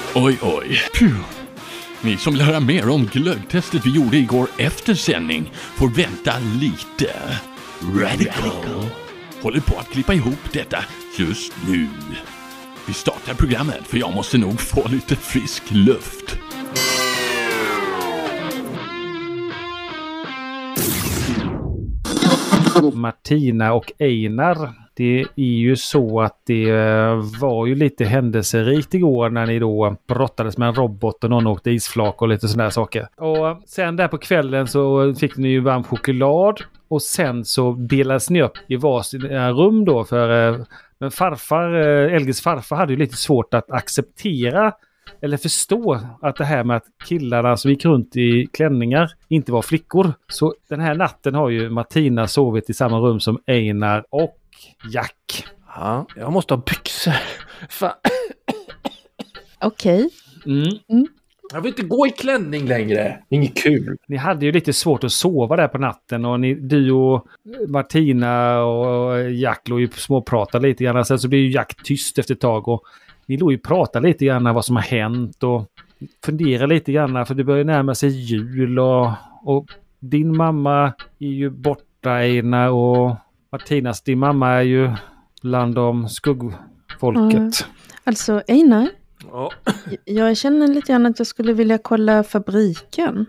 Oj. Puh. Ni som vill höra mer om glöggtestet vi gjorde igår efter sändning får vänta lite. Radical håller på att klippa ihop detta just nu. Vi startar programmet för jag måste nog få lite frisk luft. Martina och Einar, det är ju så att det var ju lite händelserikt igår när ni då brottades med en robot och någon åkte isflak och lite sådana här saker. Och sen där på kvällen så fick ni ju varm choklad och sen så delades ni upp i varsin rum då för men Elges farfar hade ju lite svårt att acceptera eller förstå att det här med att killarna som gick runt i klänningar inte var flickor. Så den här natten har ju Martina sovit i samma rum som Einar och Jack. Ja, jag måste ha byxor. Okej. Jag vill inte gå i klänning längre. Inget kul. Ni hade ju lite svårt att sova där på natten och du och Martina och Jack låg ju småpratade lite grann. Sen så blev ju Jack tyst efter ett tag och ni låg ju och pratade lite grann vad som har hänt och funderade lite grann för det börjar närma sig jul och din mamma är ju borta Einar och Martinas, din mamma är ju bland de skuggfolket. Alltså Einar, Ja. jag känner lite grann att jag skulle vilja kolla fabriken.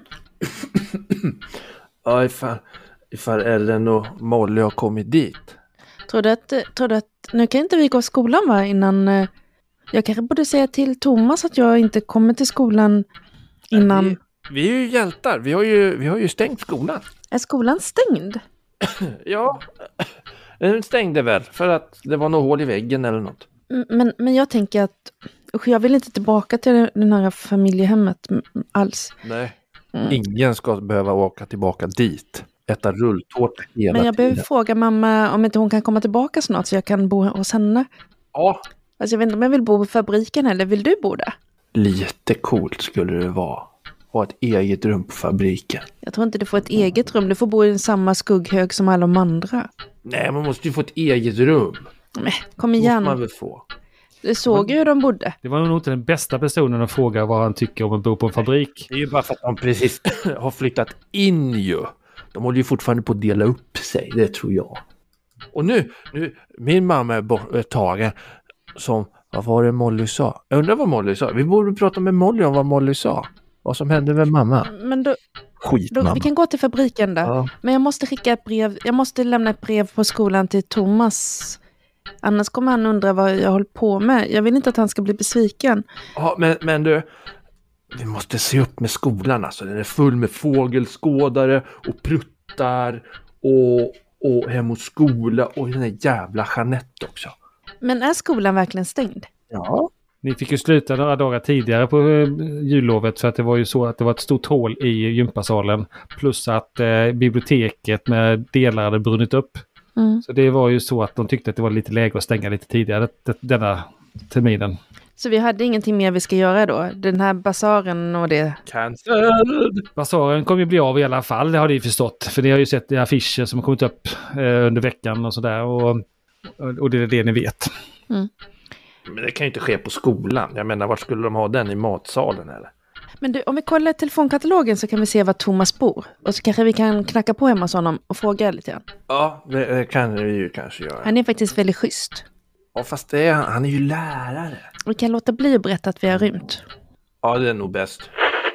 Ja, ifall Ellen och Molly har kommit dit. Tror du att nu kan inte vi gå i skolan va innan... Jag kanske borde säga till Thomas att jag inte kommer till skolan innan... Vi är ju hjältar. Vi har ju stängt skolan. Är skolan stängd? Ja, den stängde väl för att det var något hål i väggen eller något. Men jag tänker att jag vill inte tillbaka till den här familjehemmet alls. Nej, ingen ska behöva åka tillbaka dit. Äta rulltårta hela tiden. Men jag behöver fråga mamma om inte hon kan komma tillbaka snart så jag kan bo hos henne. Ja. Alltså jag vet inte om jag vill bo på fabriken eller vill du bo där? Lite coolt skulle det vara. Ha ett eget rum på fabriken. Jag tror inte du får ett eget rum. Du får bo i samma skugghög som alla de andra. Nej, man måste ju få ett eget rum. Men, kom igen. Måste man väl få. Du såg ju hur de bodde. Det var nog inte den bästa personen att fråga vad han tycker om att bo på en fabrik. Det är ju bara för att de precis har flyttat in ju. De håller ju fortfarande på att dela upp sig, det tror jag. Och nu min mamma är tagen som, vad var det Molly sa? Jag undrar vad Molly sa. Vi borde prata med Molly om vad Molly sa. Vad som hände med mamma. Men då, Skitmamma. vi kan gå till fabriken där. Ja. Men jag måste skicka ett brev. Jag måste lämna ett brev på skolan till Thomas. Annars kommer han undra vad jag håller på med. Jag vill inte att han ska bli besviken. Ja, men du, vi måste se upp med skolan. Alltså. Den är full med fågelskådare och pruttar och Hem och skola och den där jävla Jeanette också. Men är skolan verkligen stängd? Ja. Ni fick ju sluta några dagar tidigare på jullovet för att det var ju så att det var ett stort hål i gympasalen. Plus att biblioteket med delar hade brunnit upp. Så det var ju så att de tyckte att det var lite läge att stänga lite tidigare denna terminen. Så vi hade ingenting mer vi ska göra då? Den här basaren och det? Cancelled! Basaren kommer ju bli av i alla fall, det har ni förstått. För ni har ju sett affischer som har kommit upp under veckan och sådär. Och det är det ni vet. Men det kan ju inte ske på skolan. Jag menar, vart skulle de ha den i matsalen eller? Men du, om vi kollar telefonkatalogen så kan vi se var Thomas bor. Och så kanske vi kan knacka på hemma hos honom och fråga lite grann. Ja, det kan vi ju kanske göra. Han är faktiskt väldigt schysst. Ja, fast han är ju lärare. Vi kan låta bli att berätta att vi har rymt. Ja, det är nog bäst.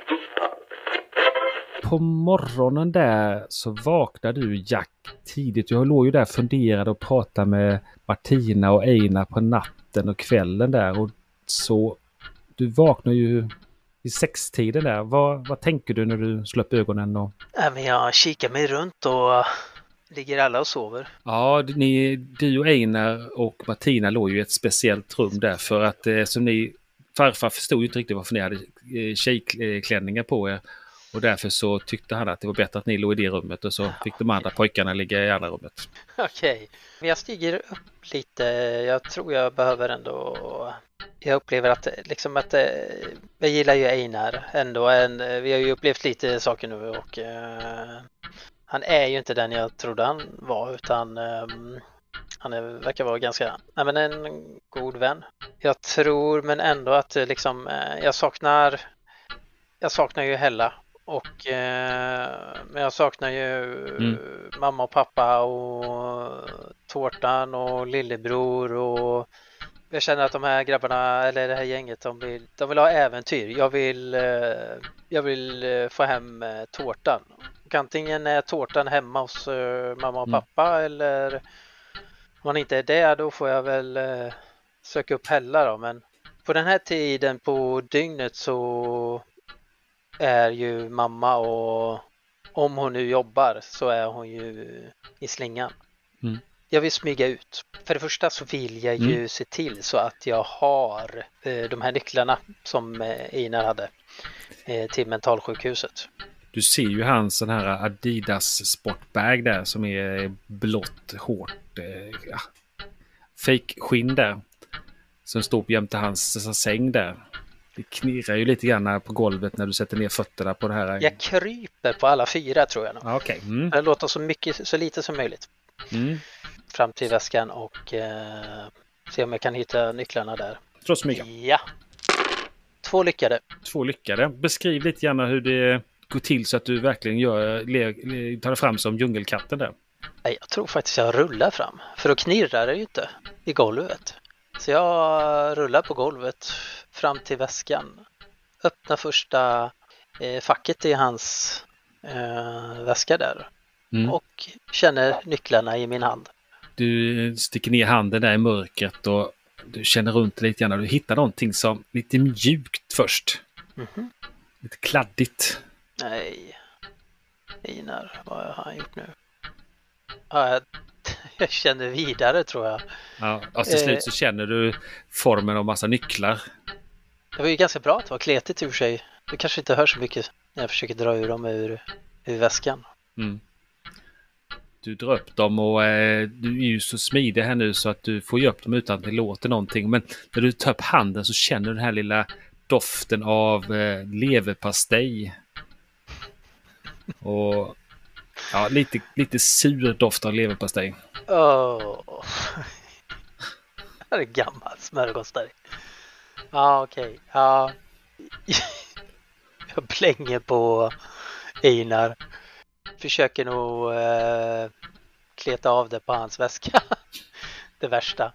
På morgonen där så vaknade du Jack tidigt. Jag låg ju där och funderade och pratade med Martina och Einar på natten och kvällen där. Och så du vaknade ju i 6-tiden där. Vad tänker du när du slår upp ögonen? Men jag kikar mig runt och ligger alla och sover. Ja, du och Einar och Martina låg ju i ett speciellt rum där för att som farfar förstod ju inte riktigt varför ni hade tjejklänningar på er. Och därför så tyckte han att det var bättre att ni låg i det rummet och så fick de andra pojkarna ligga i andra rummet. Okej, men jag stiger upp lite. Jag tror jag behöver ändå... Jag upplever att jag gillar ju Einar ändå. Vi har ju upplevt lite saker nu och han är ju inte den jag trodde han var utan verkar vara ganska, en god vän. Jag tror men ändå att liksom, jag saknar ju Hella och men jag saknar ju mamma och pappa och tårtan och lillebror, och jag känner att de här grabbarna eller det här gänget de vill ha äventyr. Jag vill få hem tårtan. Och antingen är tårtan hemma hos mamma och pappa, eller om man inte är det, då får jag väl söka upp Hella då. Men på den här tiden på dygnet så är ju mamma, och om hon nu jobbar så är hon ju i slingan. Jag vill smyga ut. För det första så vill jag ju se till så att jag har de här nycklarna som Einar hade till mentalsjukhuset. Du ser ju hans sån här Adidas sportbag där som är blått, hårt fake skinn där. Som står på jämte hans säng där. Det knirrar ju lite grann på golvet när du sätter ner fötterna på det här. Jag kryper på alla fyra tror jag nog. Okay. Det låter så lite som möjligt. Fram till väskan och se om jag kan hitta nycklarna där. Trots mycket. Ja. 2 lyckade. 2 lyckade. Beskriv lite gärna hur det går till så att du verkligen tar det fram som djungelkatten där. Nej, jag tror faktiskt jag rullar fram. För då knirrar det ju inte i golvet. Så jag rullar på golvet fram till väskan. Öppnar första facket i hans väska där. Och känner nycklarna i min hand. Du sticker ner handen där i mörkret och du känner runt lite grann. Du hittar någonting som lite mjukt först. Lite kladdigt. Nej. Einar, vad har han gjort nu? Ja, jag känner vidare tror jag. Ja, och till slut så känner du formen av massa nycklar. Det var ju ganska bra att det var kletigt ur sig. Du kanske inte hör så mycket när jag försöker dra ur dem ur väskan. Du drar upp dem och du är ju så smidig här nu så att du får ju upp dem utan att det låter någonting. Men när du tar upp handen så känner du den här lilla doften av leverpastej. Och ja, lite sur doft av leverpastej. Det är gammal smörgåsdej. Ja, okej. Ja. Jag blänger på Einar. Försöker nog kleta av det på hans väska. Det värsta.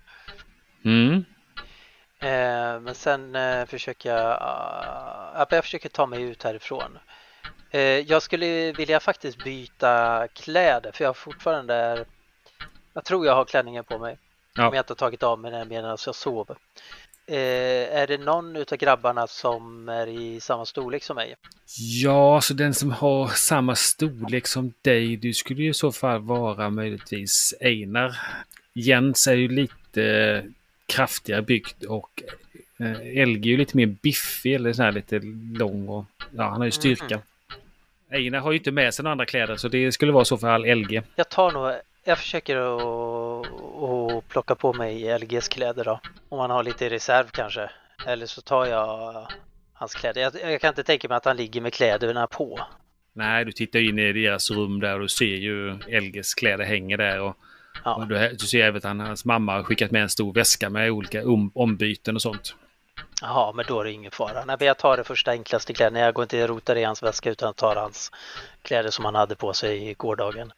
Men sen försöker jag försöker ta mig ut härifrån. Jag skulle vilja faktiskt byta kläder, för jag fortfarande jag tror jag har klänningen på mig. Om jag inte har tagit av mig den medan jag sover. Är det någon utav grabbarna som är i samma storlek som mig? Ja, så den som har samma storlek som dig, du skulle ju i så fall vara möjligtvis Einar. Jens är ju lite kraftigare byggt och Elge är ju lite mer biffig eller så här lite lång och han har ju styrka. Einar har ju inte med sig några andra kläder så det skulle vara så för all Elge. Jag försöker att plocka på mig LGs kläder då. Om man har lite i reserv kanske. Eller så tar jag hans kläder. Jag kan inte tänka mig att han ligger med kläderna på. Nej, du tittar in i deras rum där och du ser ju LGs kläder hänger där. Och du ser även att hans mamma har skickat med en stor väska med olika ombyten och sånt. Jaha, men då är det ingen fara. Nej, jag tar det första enklaste kläderna. Jag går inte och rotar i hans väska utan tar hans kläder som han hade på sig i gårdagen.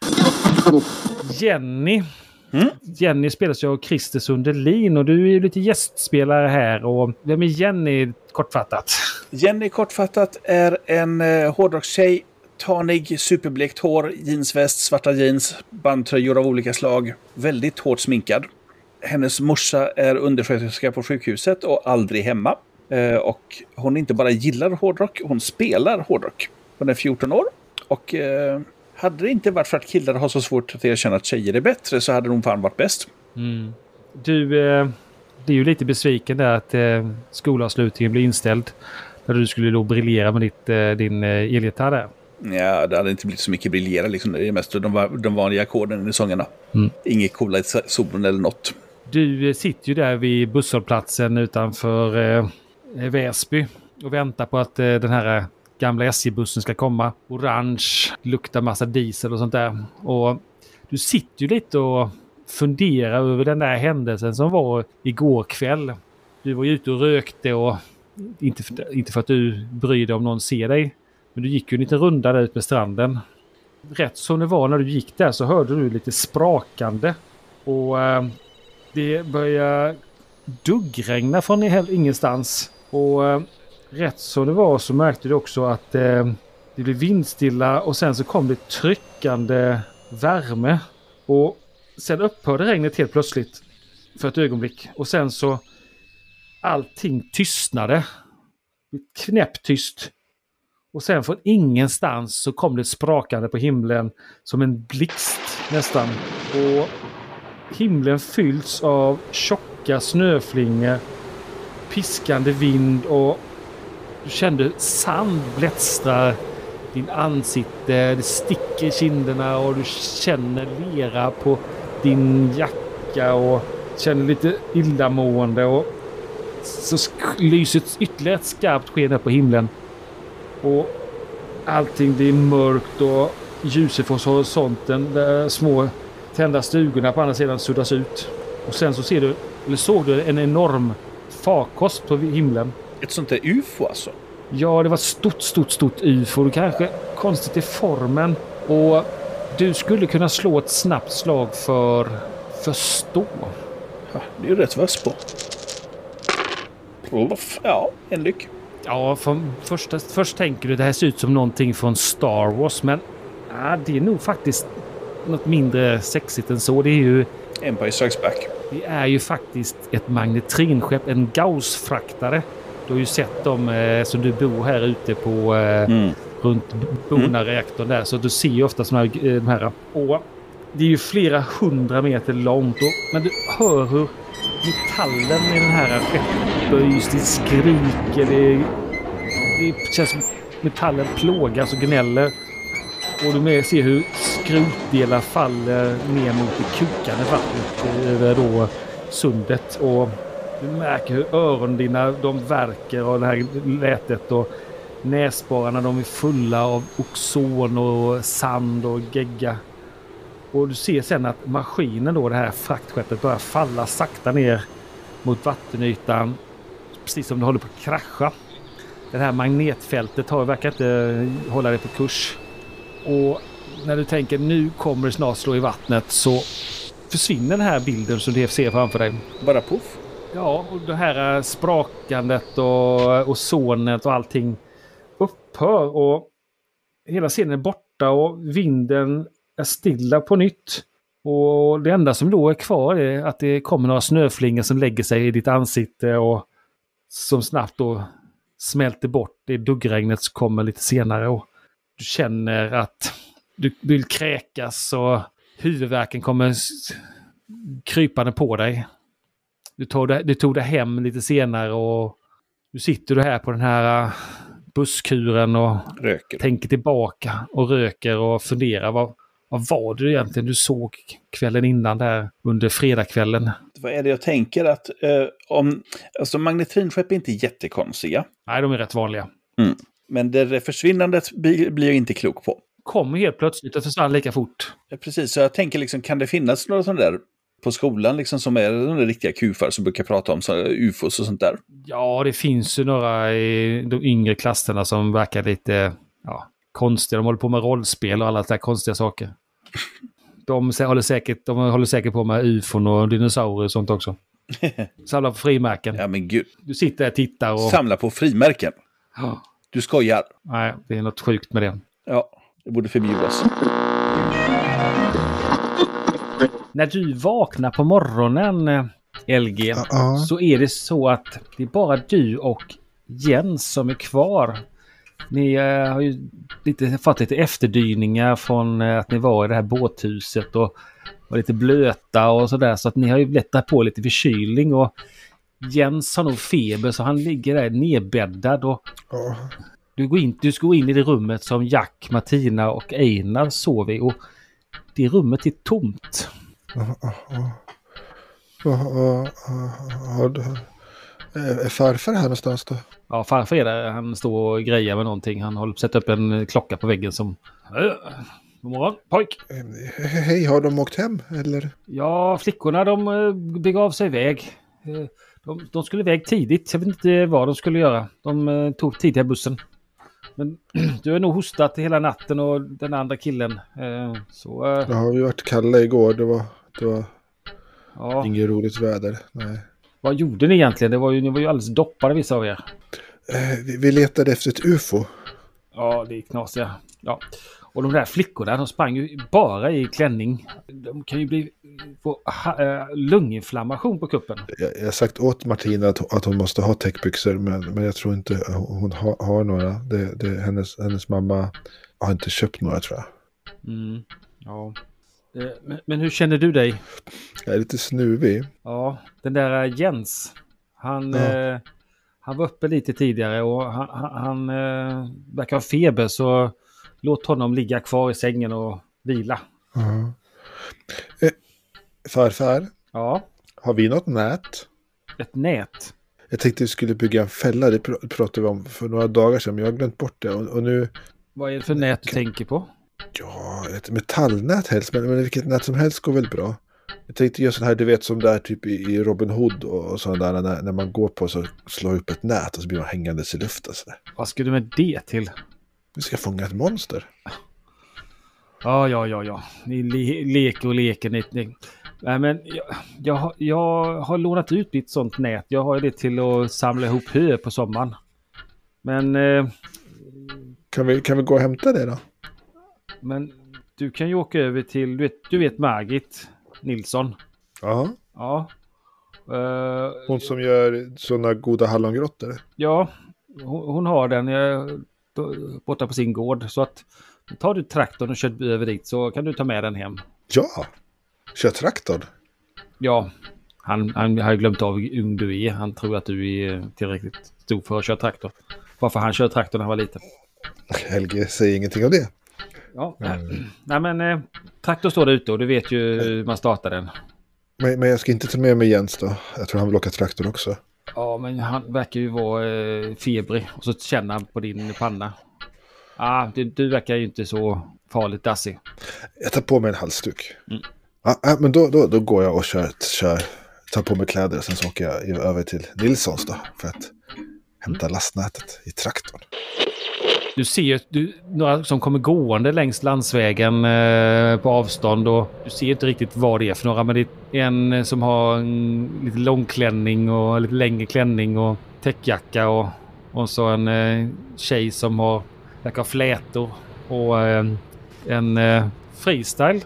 Jenny spelas ju av Christer Sundelin och du är ju lite gästspelare här. Och vem är Jenny kortfattat? Jenny kortfattat är en hårdrockstjej, tanig, superblekt hår, jeansväst, svarta jeans, bandtröjor av olika slag. Väldigt hårt sminkad. Hennes morsa är undersköterska på sjukhuset och aldrig hemma. Och hon inte bara gillar hårdrock, hon spelar hårdrock. Hon är 14 år och hade det inte varit för att killar har så svårt att erkänna att tjejer är bättre så hade hon fan varit bäst. Du, det är ju lite besviken där att skolavslutningen blir inställd. Där du skulle då briljera med din elgitarr där. Ja, det hade inte blivit så mycket briljera liksom. Det är mest de vanliga ackorden i sångerna. Inget coola i solen eller något. Du sitter ju där vid busshållplatsen utanför Väsby och väntar på att den här gamla SJ-bussen ska komma. Orange, luktar massa diesel och sånt där. Och du sitter ju lite och fundera över den där händelsen som var igår kväll. Du var ju ute och rökte och inte för att du bryr dig om någon ser dig. Men du gick ju en liten runda där ut med stranden. Rätt som det var när du gick där så hörde du lite sprakande. Och det började duggregna från ingenstans. Och rätt som det var så märkte du också att det blev vindstilla och sen så kom det tryckande värme. Och sen upphörde regnet helt plötsligt för ett ögonblick. Och sen så allting tystnade. Knäpptyst. Och sen från ingenstans så kom det sprakande på himlen som en blixt nästan. Och himlen fylls av tjocka snöflingor, piskande vind och du kände sand blättstra din ansikte. Det sticker i kinderna och du känner lera på din jacka och känner lite illamående. Och så lyser ytterligare ett skarpt sken på himlen. Och allting blir mörkt och ljuset från horisonten, där små tända stugorna på andra sidan suddas ut. Och sen så såg du en enorm farkost på himlen. Ett sånt där UFO alltså? Ja, det var ett stort UFO. Det kanske konstigt i formen. Och du skulle kunna slå ett snabbt slag för förstå. Ja, det är ju rätt vass på. Ja, en lyck. Ja, först tänker du det här ser ut som någonting från Star Wars. Men det är nog faktiskt något mindre sexigt än så. Det är ju Empire Strikes Back. Det är ju faktiskt ett magnetrinskepp, en Gauss-fraktare. Du har ju sett dem som du bor här ute på runt Bona-reaktorn där. Så du ser ju ofta såna här. Och det är ju flera 100 meter långt. Men du hör hur metallen i den här skeppet böjs, det skriker. Det känns som metallen plågas och gnäller. Och du ser hur skrotdelar faller ner mot det kukande vattnet över då sundet. Och du märker hur öronen de verkar av det här lätet och näsborrarna de är fulla av oxon och sand och gegga. Och du ser sen att maskinen då, det här fraktskeppet, börjar falla sakta ner mot vattenytan. Precis som det håller på att krascha. Det här magnetfältet verkar inte hålla det på kurs. Och när du tänker nu kommer det snart slå i vattnet så försvinner den här bilden som du ser framför dig. Bara puff? Ja, och det här sprakandet och ozonet och allting upphör och hela scenen är borta och vinden är stilla på nytt. Och det enda som då är kvar är att det kommer några snöflingor som lägger sig i ditt ansikte och som snabbt då smälter bort det duggregnet som kommer lite senare. Och du känner att du vill kräkas och huvudvärken kommer krypande på dig. Du tog dig hem lite senare och du sitter här på den här busskuren och tänker tillbaka och röker och funderar. Vad var det egentligen du såg kvällen innan där under fredagskvällen? Vad är det jag tänker att alltså magnetrinskepp är inte jättekonstiga. Nej, de är rätt vanliga. Mm. Men det försvinnandet blir jag inte klok på. Kommer helt plötsligt och försvann lika fort. Ja, precis, så jag tänker liksom, kan det finnas några sådana där på skolan liksom, som är de riktiga kufar som brukar prata om UFOs och sånt där? Ja, det finns ju några i de yngre klasserna som verkar lite konstiga. De håller på med rollspel och alla sådana konstiga saker. De håller säkert på med UFOn och dinosaurier och sånt också. Samla på frimärken. Ja, men gud. Du sitter och tittar och... Samla på frimärken? Ja. Du skojar? Nej, det är något sjukt med det. Ja, det borde förbjudas. När du vaknar på morgonen, LG, så är det så att det är bara du och Jens som är kvar. Ni har ju fått lite efterdyningar från att ni var i det här båthuset och var lite blöta och sådär. Så att ni har ju lättat på lite förkylning och Jens har nog feber så han ligger där nedbäddad och du ska gå in i det rummet som Jack, Martina och Einar sover i och det rummet är tomt. Är farfar här någonstans då? Ja, farfar är där. Han står och grejer med någonting. Han håller på att sätta upp en klocka på väggen som... God morgon, pojk. Hej, har de åkt hem eller? Ja, flickorna de begav sig iväg. De skulle iväg tidigt. Jag vet inte vad de skulle göra. De tog tidiga bussen. Men du har nog hostat hela natten och den andra killen. Så... Ja, vi varit kalla igår. Det var ja. Inget roligt väder. Nej. Vad gjorde ni egentligen? Ni var ju alldeles doppade vissa av er. Vi letade efter ett UFO. Ja, det är knasiga. Ja. Och de där flickorna, de sprang ju bara i klänning. De kan ju få lunginflammation på kuppen. Jag har sagt åt Martina att hon måste ha täckbyxor, men jag tror inte hon har några. Hennes mamma har inte köpt några, tror jag. Ja. Men hur känner du dig? Jag är lite snuvig. Ja, den där Jens. Han var uppe lite tidigare och han verkar ha feber, så låt honom ligga kvar i sängen och vila. Farfar? Ja? Har vi något nät? Ett nät? Jag tänkte vi skulle bygga en fälla. Det pratade vi om för några dagar sedan, men jag har glömt bort det. Och nu... Vad är det för nät du tänker på? Ja, ett metallnät helst, men vilket nät som helst går väl bra. Jag tänkte göra sån här, du vet, som där typ i Robin Hood och sådana där, när man går på så slår upp ett nät och så blir man hängandes i luften. Så där. Vad ska du med det till? Vi ska fånga ett monster. Ja. Ni leker. Nej, men jag har lånat ut mitt sånt nät. Jag har det till att samla ihop hö på sommaren. Men... Kan vi gå och hämta det då? Men du kan ju åka över till... Du vet Margit Nilsson. Ja. Ja. Hon som gör sådana goda hallongrottor. Ja, hon har den borta på sin gård. Så att tar du traktorn och kör över dit så kan du ta med den hem. Ja, kör traktorn. Ja, han har glömt av hur ung du är. Han tror att du är tillräckligt stor för att köra traktor. Varför han kör traktor när han var liten. Helge säger ingenting om det. Ja, nej men traktor står där ute och du vet ju hur man startar den. Men jag ska inte ta med mig Jens då. Jag tror han vill åka traktor också. Ja, men han verkar ju vara febrig. Och så känner han på din panna. Du verkar ju inte så farligt dassig. Jag tar på mig en halsduk. Men då går jag och tar på mig kläder och sen så åker jag över till Nilssons då för att hämta lastnätet i traktorn. Du ser några som kommer gående längs landsvägen på avstånd och du ser inte riktigt vad det är för några, men det är en som har en lite lång klänning och lite längre klänning och täckjacka och så en tjej som verkar ha flätor och en freestyle.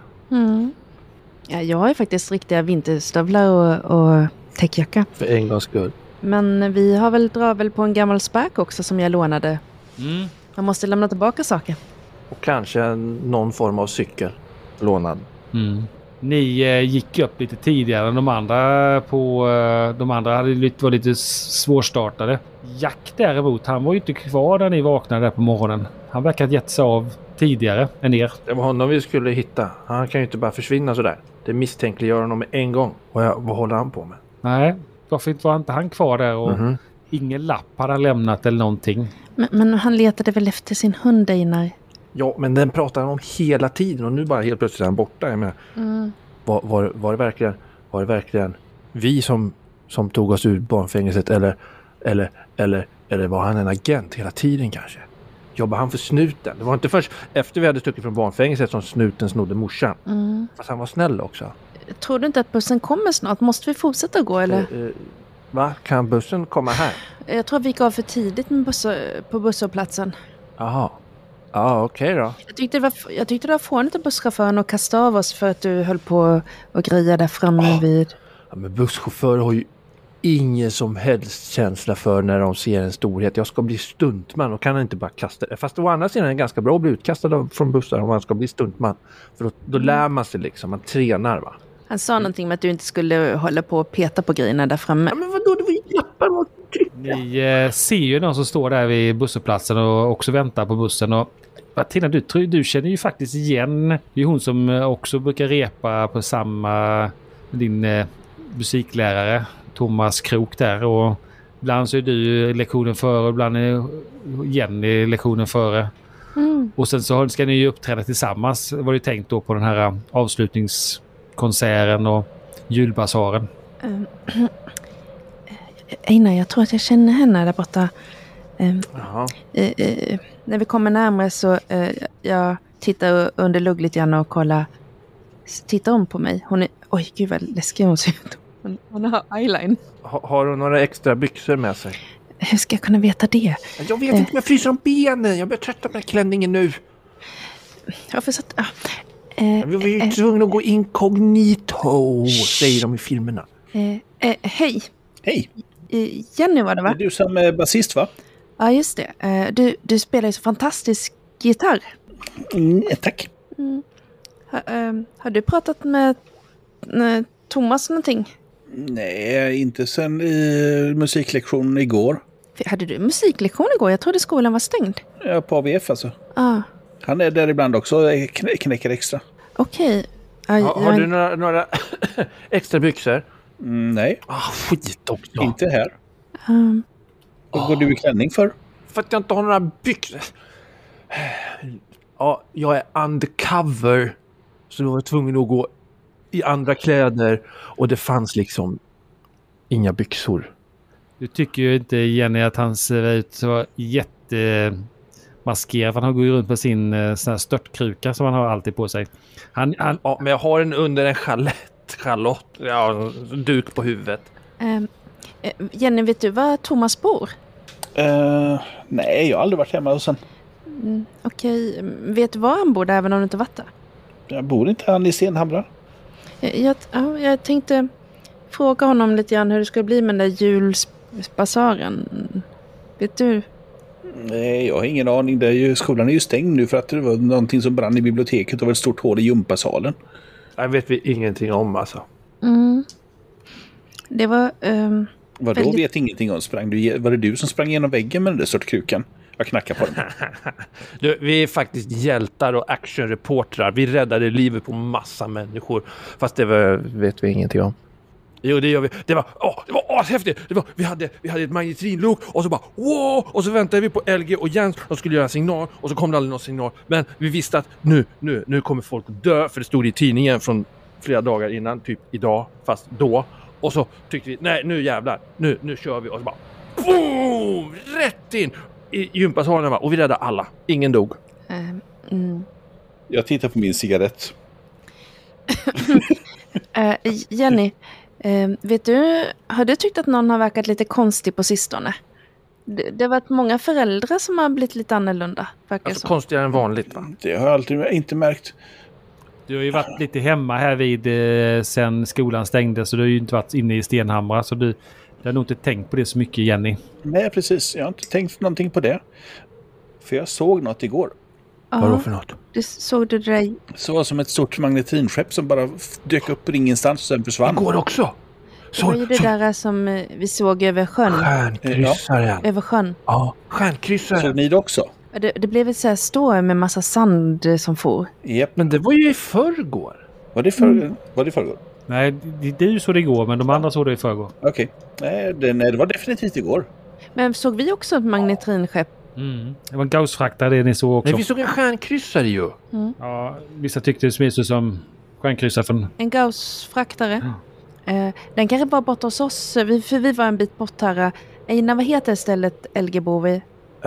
Ja, jag har ju faktiskt riktiga vinterstövlar och täckjacka. För en gångs skull. Men vi drar väl på en gammal spark också som jag lånade. Man måste lämna tillbaka saker. Och kanske någon form av cykel lånad. Ni gick upp lite tidigare än de andra. De andra var lite svårstartade. Jack däremot, han var ju inte kvar när ni vaknade där på morgonen. Han verkar gett sig av tidigare än er. Det var honom vi skulle hitta. Han kan ju inte bara försvinna sådär. Det misstänkliggör honom med en gång. Och vad håller han på med? Nej, varför var inte han kvar där? Och ingen lapp hade han lämnat eller någonting. Men han letade väl efter sin hund, Einar? Ja, men den pratar han om hela tiden. Och nu bara helt plötsligt är han borta. Jag menar, var det verkligen vi som tog oss ur barnfängelset? Eller var han en agent hela tiden kanske? Jobbar han för snuten? Det var inte först efter vi hade stuckit från barnfängelset som snuten snodde morsan. Fast han var snäll också. Tror du inte att bussen kommer snart? Måste vi fortsätta gå eller? Va? Kan bussen komma här? Jag tror att vi gick av för tidigt på busshållplatsen. Jaha. Ja, okej då. Jag tyckte det var fånigt av busschauffören att kasta av oss för att du höll på och greja där framme vid... Ja, men busschaufförer har ju ingen som helst känsla för när de ser en storhet. Jag ska bli stuntman och kan inte bara kasta det. Fast å andra sidan är det ganska bra att bli utkastad från bussar om man ska bli stuntman. För då lär man sig liksom, man tränar va. Han sa någonting med att du inte skulle hålla på och peta på grejerna där framme. Ja, men vadå? Det var ju knappar och trycka. Ni ser ju någon som står där vid busshållplatsen och också väntar på bussen. Och Tina, du känner ju faktiskt igen. Det är hon som också brukar repa på samma din musiklärare Thomas Krok där. Och ibland så är du lektionen före och ibland är Jenny lektionen före. Och sen så ska ni ju uppträda tillsammans, var det tänkt då, på den här avslutningskonserten och julbasaren. Einar, jag tror att jag känner henne där borta. Jaha. När vi kommer närmare så jag tittar under lugg lite grann och kollar. Tittar hon på mig? Hon är... Oj, gud vad läskig hon ser ut. Hon har eyeliner. Har hon några extra byxor med sig? Hur ska jag kunna veta det? Jag vet inte, men jag fryser om benen. Jag blir trött på den här klänningen nu. Jag får satt... Vi var ju tvungna att gå inkognito, säger de i filmerna. Hej. Hej! Jenny var det, va? Det är du som är basist, va? Ja, just det. Du spelar ju så fantastisk gitarr. Tack. Har du pratat med Thomas någonting? Nej, inte sen musiklektionen igår. Hade du musiklektion igår? Jag trodde skolan var stängd. Ja, på AVF alltså. Ah, Han är där ibland också och knäcker extra. okej. Har du några extra byxor? Nej, Skit också. inte här. Vad går du i klänning för? För att jag inte har några byxor. Ja, jag är undercover. Så då var jag tvungen att gå i andra kläder. Och det fanns liksom inga byxor. Du tycker ju inte, Jenny, att han ser ut så jättemaskerad. Han går ju runt med sin sån här störtkruka som han har alltid på sig. Ja, men jag har den under en chalott. Ja, duk på huvudet. Jenny, vet du var Thomas bor? Nej, jag har aldrig varit hemma hos honom. Okej. Vet du var han bor, även om du inte varit där? Jag bor inte här i Stenhamra. Jag tänkte fråga honom lite grann hur det skulle bli med den där julbasaren. Vet du? Nej, jag har ingen aning. Skolan är ju stängd nu för att det var någonting som brann i biblioteket och var ett stort hål i gympasalen. Jag vet vi ingenting om alltså. Det var... Vadå väldigt... vet ingenting om? Var det du som sprang genom väggen med den där sortkrukan? Jag knackar på den. Vi är faktiskt hjältar och actionreportrar. Vi räddade livet på massa människor. Fast det vet vi ingenting om. Jo, det gör vi. Det var ashäftigt. Vi hade ett magnetrinlok och så bara wow! Och så väntade vi på LG och Jens. De skulle göra en signal och så kom det aldrig någon signal. Men vi visste att nu kommer folk att dö. För det stod i tidningen från flera dagar innan. Typ idag, fast då. Och så tyckte vi, nej nu jävlar. Nu kör vi. Och så bara boom! Rätt in i gympasalen, och vi räddade alla. Ingen dog. Jag tittar på min cigarett. Jenny, vet du, har du tyckt att någon har verkat lite konstig på sistone? Det har varit många föräldrar som har blivit lite annorlunda. Alltså konstigare än vanligt, va? Det har jag alltid inte märkt. Du har ju varit lite hemma här vid sen skolan stängde, så du har ju inte varit inne i Stenhamra, så du har nog inte tänkt på det så mycket, Jenny. Nej, precis. Jag har inte tänkt någonting på det. För jag såg något igår. Vadå för något? Såg du det? Så som ett stort magnetrinskepp som bara dök upp ingenstans och sen försvann. Igår också? Det var ju det där som vi såg över sjön. Stjärnkryssaren. Över sjön. Ja, stjärnkryssaren. Såg ni det också? Det blev ett så här stå med massa sand som for. Japp. Men det var ju i förrgår. Var det förrgår? Nej, det är ju så det går, men de andra såg det i förrgår. Okej. Nej, det var definitivt igår. Men såg vi också ett magnetrinskepp? Det var en Gauss-fraktare, det ni såg också. Nej, vi såg en stjärnkryssare ju. Ja, vissa tyckte det smeds ut som stjärnkryssare från... En Gauss-fraktare. Den kanske var borta hos oss. För vi var en bit bort här. Einar, vad heter stället LG bor vi?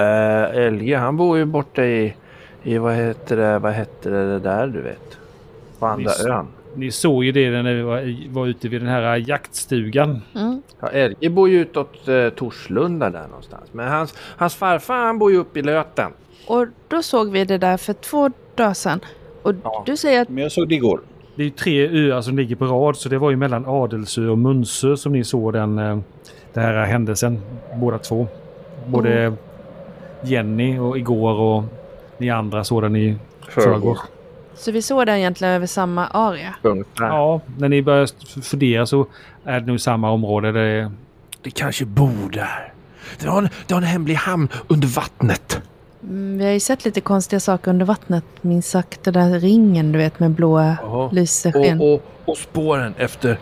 LG, han bor ju borta i vad heter det där, du vet. På andra ön. Ni såg ju det när vi var ute vid den här jaktstugan. Ja, LG bor ju utåt Torslunda där någonstans. Men hans farfar, han bor ju uppe i Löten. Och då såg vi det där för 2 dagar sedan. Och du säger att... Men jag såg det igår. Det är ju 3 öar som ligger på rad, så det var ju mellan Adelsö och Munsö som ni såg den här händelsen, båda två. Både Jenny och igår och ni andra såg den i förrgår. Så vi såg den egentligen över samma area? Ja, när ni börjar fundera så är det nog samma område. Det kanske bor där. Det har en hemlig hamn under vattnet. Vi har ju sett lite konstiga saker under vattnet. Minst sagt den där ringen, du vet, med blåa lyssken. Och spåren efter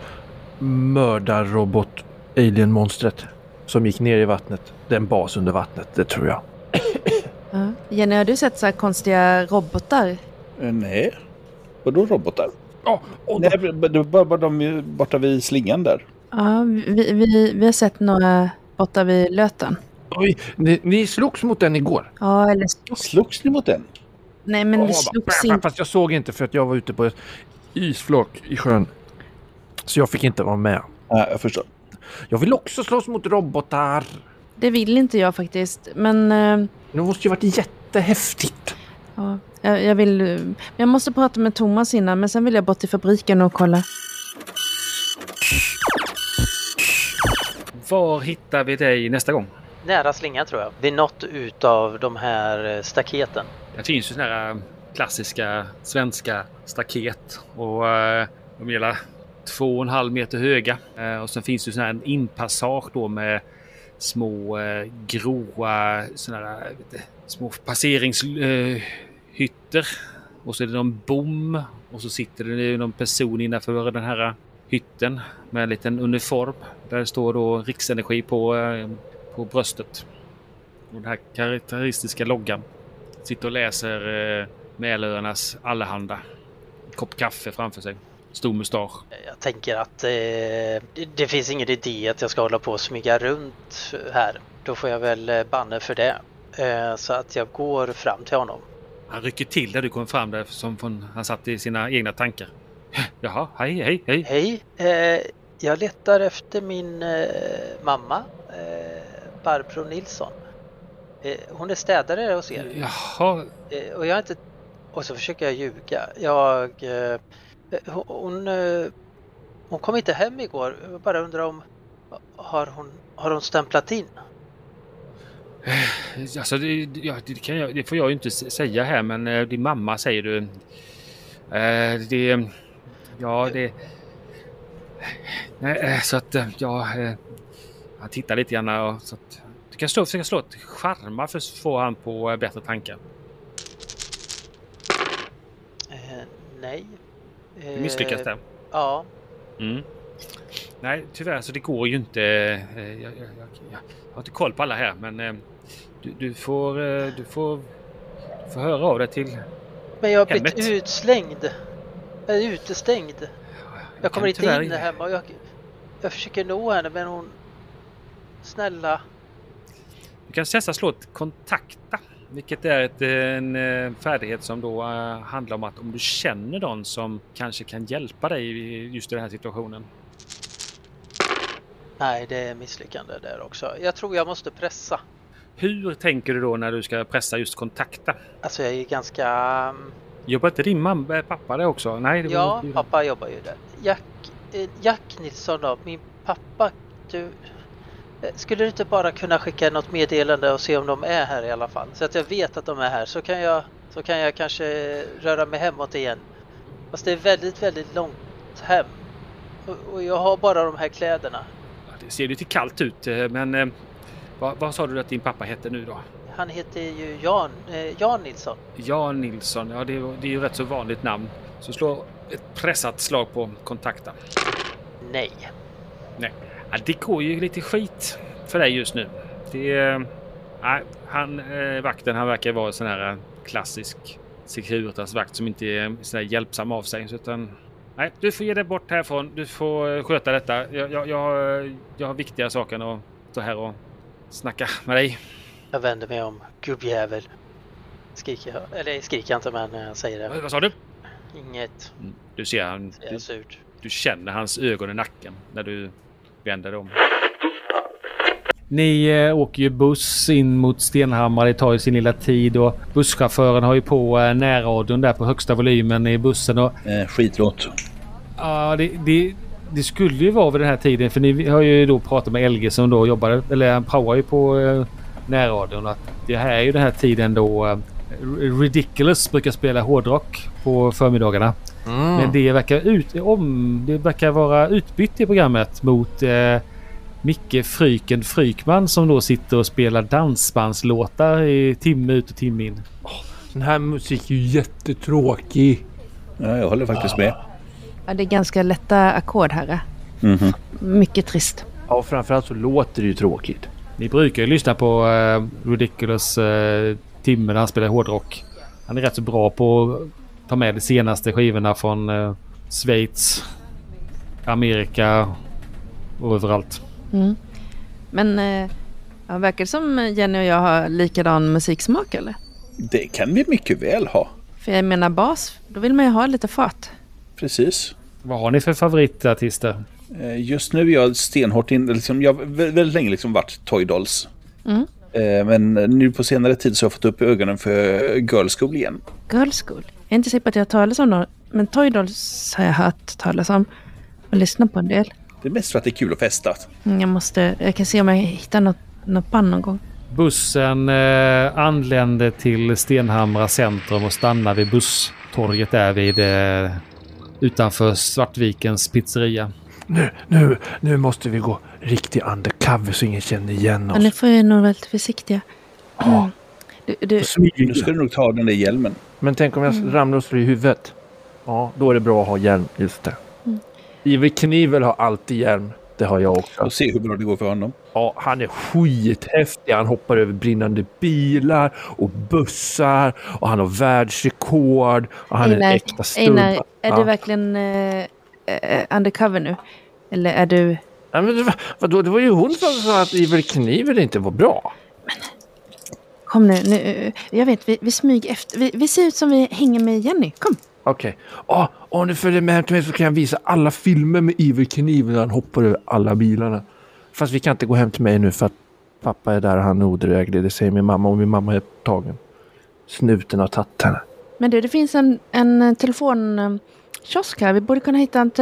mördarrobot alien-monstret som gick ner i vattnet. Den bas under vattnet, det tror jag. Ja. Jenny, har du sett så här konstiga robotar? Nej. Vadå robotar? Oh, Nej, det var bara de borta vid slingan där. Ja, vi har sett några borta vid Löten. Oj, ni slogs mot den igår. Ja, eller... Slogs ni mot den? Nej, men vi slogs inte. Fast jag såg inte för att jag var ute på ett isflak i sjön. Så jag fick inte vara med. Ja, jag förstår. Jag vill också slåss mot robotar. Det vill inte jag faktiskt, men... Det måste ju varit jättehäftigt. Ja, jag vill... Jag måste prata med Thomas innan, men sen vill jag bort till fabriken och kolla. Var hittar vi dig nästa gång? Nära slingan tror jag. Vid något utav de här staketen. Det finns ju såna här klassiska svenska staket. Och de gäller 2,5 meter höga. Och sen finns det sån här inpassage då med små gråa såna här, små passeringshytter. Och så är det någon bom. Och så sitter det någon person innanför den här hytten med en liten uniform. Där det står då Riksenergi på bröstet. Och den här karaktäristiska loggan. Sitter och läser Mälöarnas allehanda. Kopp kaffe framför sig. Stor mustasch. Jag tänker att det finns ingen idé att jag ska hålla på och smyga runt här. Då får jag väl banne för det. Så att jag går fram till honom. Han rycker till där du kommer fram där som han satt i sina egna tankar. Jaha, hej. Hej, jag letar efter min mamma, Barbro Nilsson. Hon är städare hos er. Jaha. Och jag har inte... Och så försöker jag ljuga. Hon kom inte hem igår. Jag bara undrar om... Har hon stämplat in? Alltså, det får jag ju inte säga här, men din mamma säger du. Så att jag tittar lite grann och så att du kan försöka slå ett charma för att få han på bättre tankar. Nej. Misslyckas det? Ja. Mm. Nej, tyvärr så det går ju inte. Jag har inte koll på alla här, men du får höra av dig till. Men jag har blivit utslängd. Jag är utestängd. Jag kommer inte in hemma. Jag försöker nå henne, men hon... Snälla. Du kan slå ett kontakta. Vilket är en färdighet som då handlar om att om du känner någon som kanske kan hjälpa dig just i den här situationen. Nej, det är misslyckande där också. Jag tror jag måste pressa. Hur tänker du då när du ska pressa just kontakta? Alltså jag är ganska... Jobbar inte din pappa där också? Nej, pappa jobbar ju där. Jack Nilsson då, min pappa, skulle du inte bara kunna skicka något meddelande och se om de är här i alla fall? Så att jag vet att de är här, så kan jag kanske röra mig hemåt igen. Fast det är väldigt, väldigt långt hem. Och jag har bara de här kläderna. Ja, det ser lite kallt ut, men vad sa du att din pappa hette nu då? Han heter ju Jan Nilsson. Jan Nilsson, ja det är ju rätt så vanligt namn. Så slå ett pressat slag på kontakta. Nej. Ja, det går ju lite skit för dig just nu. Vakten, han verkar vara en sån här klassisk Securitas-vakt som inte är så hjälpsam av sig. Utan, nej, du får ge dig bort härifrån. Du får sköta detta. Jag har viktiga saker att stå här och snacka med dig. Jag vänder mig om. Gubbjävel. Skriker jag. Eller skriker jag inte, men jag säger det. Vad sa du? Inget. Du ser du känner hans ögon i nacken när du vänder om. Ni åker ju buss in mot Stenhammar. Det tar ju sin lilla tid och busschauffören har ju på närradion där på högsta volymen i bussen. Och, skitlåt. Ja, det skulle ju vara vid den här tiden, för ni har ju då pratat med Elge som då jobbade, eller han praoar ju på närradion, att det här är ju den här tiden då Ridiculous brukar spela hårdrock på förmiddagarna. Men det verkar vara utbytt i programmet mot Micke Fryken Frykman som då sitter och spelar dansbandslåtar i timme ut och timme in. Den här musik är ju jättetråkig. Ja, jag håller faktiskt med. Ja, det är ganska lätta ackord här. Mm-hmm. Mycket trist. Ja, framförallt så låter det ju tråkigt. Ni brukar ju lyssna på Ridiculous timme när han spelar hårdrock. Han är rätt så bra på att ta med de senaste skivorna från Schweiz, Amerika och överallt. Men verkar det som Jenny och jag har likadan musiksmak eller? Det kan vi mycket väl ha. För jag menar bas, då vill man ju ha lite fart. Precis. Vad har ni för favoritartister? Just nu är jag stenhårt in. Liksom, jag har väldigt länge liksom varit Toy Dolls. Men nu på senare tid så har jag fått upp ögonen för Girl School igen. Girl School? Jag är inte säker på att jag har talat om dem. Men Toy Dolls har jag hört talas om. Och lyssnat på en del. Det är mest för att det är kul att festa. Jag kan se om jag hittar något band någon gång. Bussen anlände till Stenhamra centrum och stannade vid busstorget där vid utanför Svartvikens pizzeria. Nu måste vi gå riktigt undercover så ingen känner igen oss. Ja, nu får jag nog vara lite försiktiga. Ja. Nu ska du nog ta den där hjälmen. Men tänk om jag ramlar och slår i huvudet. Ja, då är det bra att ha hjälm, just det. Iver Knivel har alltid hjälm. Det har jag också. Och se hur bra det går för honom. Ja, han är skithäftig. Han hoppar över brinnande bilar och bussar. Och han har världsrekord. Och han är en äkta stubb. Einar, är du verkligen undercover nu? Eller är du... Ja, men vadå? Det var ju hon som sa att Iver Knivel inte var bra. Kom nu. Jag vet, vi smyger efter. Vi ser ut som vi hänger med Jenny. Kom. Okej. Om du följer med till mig så kan jag visa alla filmer med Iver Knivel när han hoppar över alla bilarna. Fast vi kan inte gå hem till mig nu för att pappa är där och han är odräglig. Det säger min mamma och min mamma är tagen. Snuten har tagit henne. Men det finns en telefonkiosk här. Vi borde kunna hitta en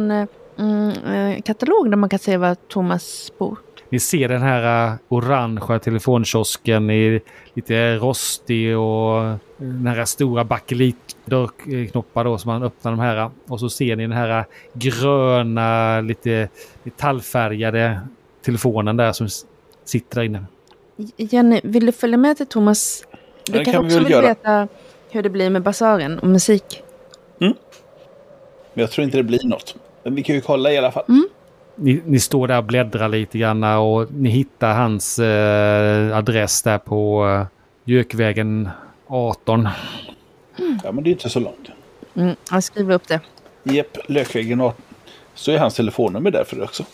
telefonkatalog där man kan se vad Thomas bor. Ni ser den här orangea telefonkiosken i lite rostig och den här stora bakelitdörrknoppar då som man öppnar de här. Och så ser ni den här gröna, lite metallfärgade telefonen där som sitter där inne. Jenny, vill du följa med till Thomas? Du kan också väl veta hur det blir med basaren och musik. Men jag tror inte det blir något. Men vi kan ju kolla i alla fall. Ni står där och bläddrar lite grann och ni hittar hans adress där på Gökvägen 18. Ja, men det är inte så långt. Jag skriver upp det. Jepp, Lökvägen 18. Så är hans telefonnummer där för det också.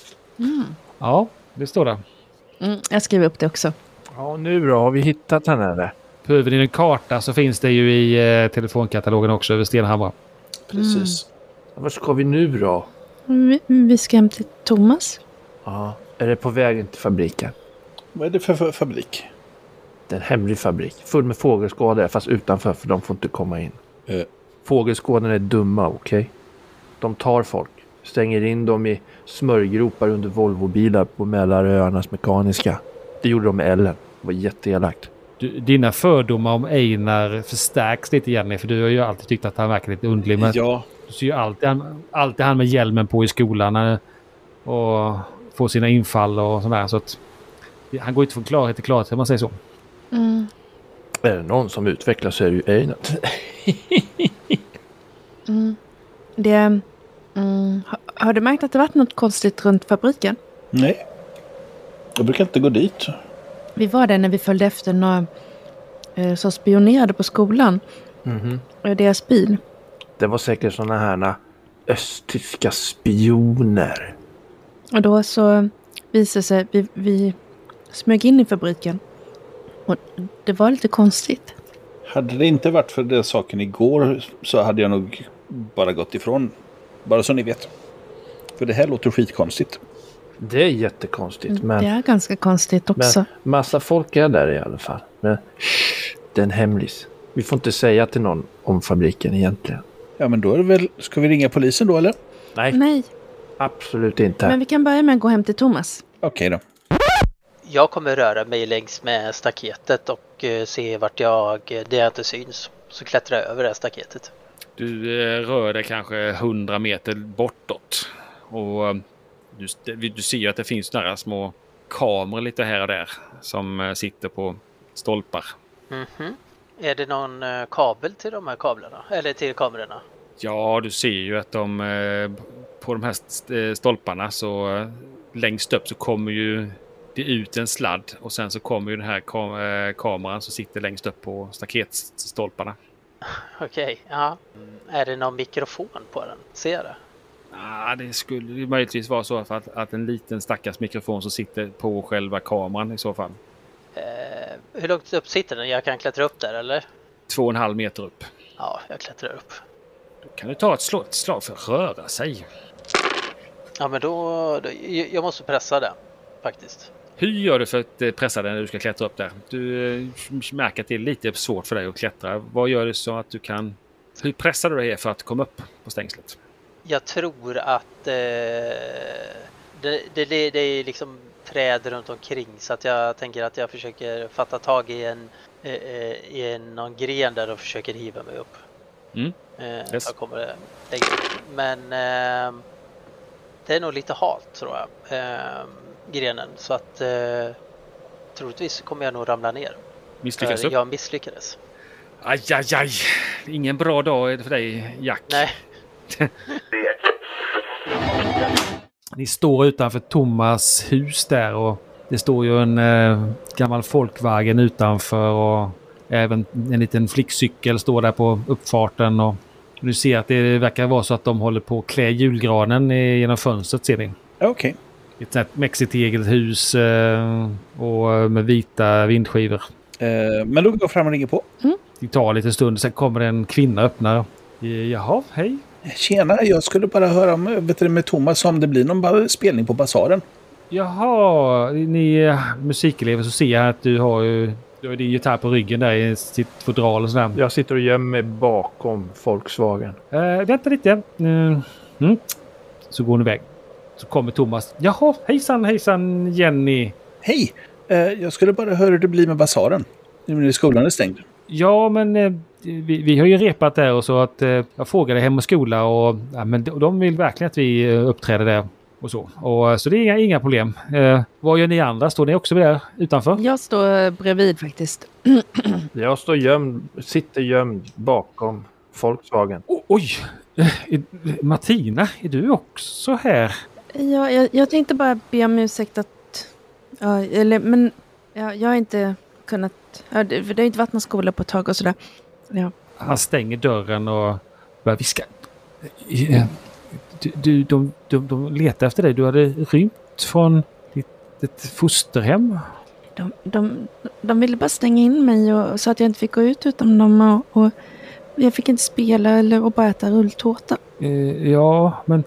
Ja, det står där. Jag skriver upp det också. Ja, nu då har vi hittat henne eller? Behöver ni en karta så finns det ju i telefonkatalogen också över Stenhamra. Precis. Var ska vi nu då? Vi ska hem till Thomas. Ja, är det på vägen till fabriken? Vad är det för fabrik? Det är en hemlig fabrik. Full med fågelskådare fast utanför för de får inte komma in. Fågelskådarna är dumma, okej? De tar folk. Stänger in dem i smörjgropar under Volvobilar på Mälaröarnas Mekaniska. Det gjorde de med Ellen. Det var jätteelakt. Dina fördomar om Einar förstärks lite, Jenny, för du har ju alltid tyckt att han verkar lite underlig. Men ja. Du ser ju alltid han med hjälmen på i skolan och får sina infall och sådär. Så att han går inte från klarhet till klarhet, om man säger så. Är det någon som utvecklas så är det ju Einar. Har du märkt att det varit något konstigt runt fabriken? Nej. Jag brukar inte gå dit. Vi var där när vi följde efter några som spionerade på skolan. Deras bil. Det var säkert sådana här östtyska spioner. Och då så visade sig vi smög in i fabriken. Och det var lite konstigt. Hade det inte varit för den saken igår så hade jag nog bara gått ifrån. Bara så ni vet. För det här låter skitkonstigt. Det är jättekonstigt. Men det är ganska konstigt också. Men massa folk är där i alla fall. Men det är en hemlis. Vi får inte säga till någon om fabriken egentligen. Ja, men då är det väl... Ska vi ringa polisen då, eller? Nej. Absolut inte. Men vi kan börja med att gå hem till Thomas. Okej då. Jag kommer röra mig längs med staketet och se vart det inte syns. Så klättrar jag över det här staketet. Du rör dig kanske 100 meter bortåt. Och du ser att det finns några små kameror lite här och där som sitter på stolpar. Är det någon kabel till de här kablarna? Eller till kamerorna? Ja, du ser ju att på de här stolparna så längst upp så kommer ju det är ut en sladd och sen så kommer ju den här kameran som sitter längst upp på staketstolparna. Okej, ja. Är det någon mikrofon på den? Ser jag det? Det skulle ju möjligtvis vara så att en liten stackars mikrofon som sitter på själva kameran i så fall. Hur långt upp sitter den? Jag kan klättra upp där, eller? 2,5 meter upp. Ja, jag klättrar upp. Då kan du ta ett slag för att röra sig. Ja, men då jag måste pressa den, faktiskt. Hur gör du för att pressa den när du ska klättra upp där? Du märker att det är lite svårt för dig att klättra. Vad gör du så att du kan... Hur pressar du dig för att komma upp på stängslet? Jag tror att det är liksom träd runt omkring, så att jag tänker att jag försöker fatta tag i någon gren där och försöker hiva mig upp. Yes. Jag kommer lägga. Men det är nog lite halt, tror jag, grenen, så att troligtvis kommer jag nog ramla ner. Misslyckas upp? Jag misslyckades. Aj. Ingen bra dag är det för dig, Jack. Nej. Ni står utanför Thomas hus där och det står ju en gammal folkwagen utanför och även en liten flickcykel står där på uppfarten och du ser att det verkar vara så att de håller på att klä julgranen genom fönstret, ser ni. Okej. Ett sånt här mexigt eget hus och med vita vindskivor. Men då går jag fram och ringer på. Det tar lite stund, sen kommer en kvinna och öppnar. Jaha, hej. Tjena, jag skulle bara höra med Thomas om det blir någon spelning på basaren. Jaha, ni är musikelever, så ser jag att du har din gitarr på ryggen där i sitt fodral och sådär. Jag sitter och gömmer mig bakom Volkswagen. Vänta lite. Så går ni iväg. Så kommer Thomas. Jaha, hejsan Jenny. Hej, jag skulle bara höra hur det blir med basaren. Nu skolan är stängd. Ja, men vi har ju repat där och så att jag frågade hem och skola och men de vill verkligen att vi uppträder där och så. Och så det är inga problem. Vad gör ni andra? Står ni också där utanför? Jag står bredvid faktiskt. Jag sitter gömd bakom Volkswagen. Oj! Martina, är du också här? Ja, jag tänkte bara be om ursäkt att... Ja, jag har inte kunnat... Ja, för det har inte varit någon skola på ett tag och sådär. Ja. Han stänger dörren och börjar viska. De letar efter dig. Du hade rymt från ditt fosterhem. De ville bara stänga in mig och så att jag inte fick gå ut utan dem. Och jag fick inte spela eller bara äta rulltårta. Ja, men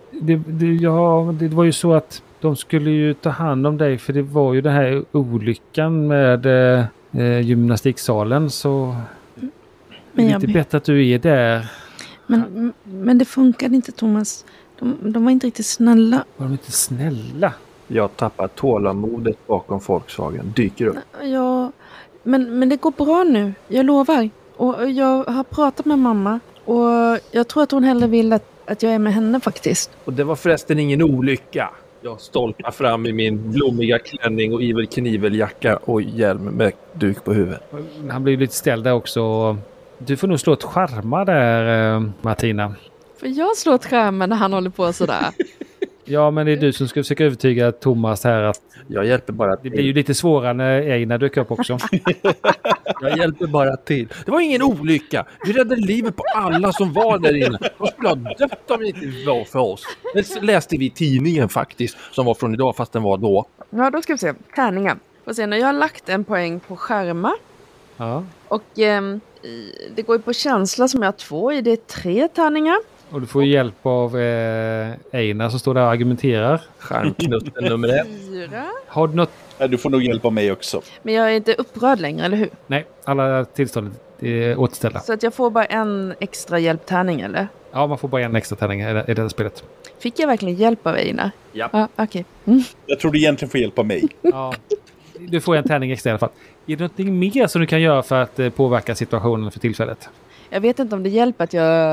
det var ju så att de skulle ju ta hand om dig, för det var ju den här olyckan med gymnastiksalen, så det är lite bättre att du är där. Men det funkade inte, Thomas. De var inte riktigt snälla. Var de inte snälla? Jag tappar tålamodet bakom Volkswagen. Dyker upp. Ja, men det går bra nu. Jag lovar. Och jag har pratat med mamma. Och jag tror att hon hellre vill att jag är med henne faktiskt. Och det var förresten ingen olycka. Jag stolpar fram i min blommiga klänning och Ivel Knievel-jacka och hjälm med duk på huvudet. Han blir lite ställd där också. Du får nog slå ett charma där, Martina. För jag slår ett charma när han håller på sådär. Ja, men det är du som ska försöka övertyga Thomas här att... Jag hjälper bara till. Det blir ju lite svårare när Einar dök upp också. Jag hjälper bara till. Det var ingen olycka. Vi räddade livet på alla som var där inne. De skulle ha dött om det inte var för oss. Det läste vi i tidningen faktiskt, som var från idag fast den var då. Ja, då ska vi se. Tärningar. Får se, när jag har lagt en poäng på skärma. Ja. Och det går ju på känsla som jag har 2 i. Det är 3 tärningar. Och du får hjälp av Einar som står där och argumenterar. Stjärnknutten nummer 1. 4. Har du något? Ja, du får nog hjälp av mig också. Men jag är inte upprörd längre, eller hur? Nej, alla tillstånd är återställda. Så att jag får bara en extra hjälptärning, eller? Ja, man får bara en extra tärning i det här spelet. Fick jag verkligen hjälp av Einar? Ja. Okej. Jag tror du egentligen får hjälp av mig. Ja, du får en tärning extra i alla fall. Är det någonting mer som du kan göra för att påverka situationen för tillfället? Jag vet inte om det hjälper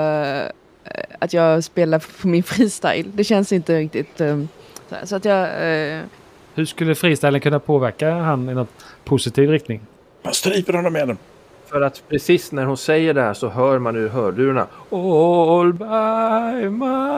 att jag spelar på min freestyle. Det känns inte riktigt så att jag... Hur skulle freestylen kunna påverka han i något positiv riktning? Man stryper honom med den. För att precis när hon säger det här så hör man ur hörlurarna All by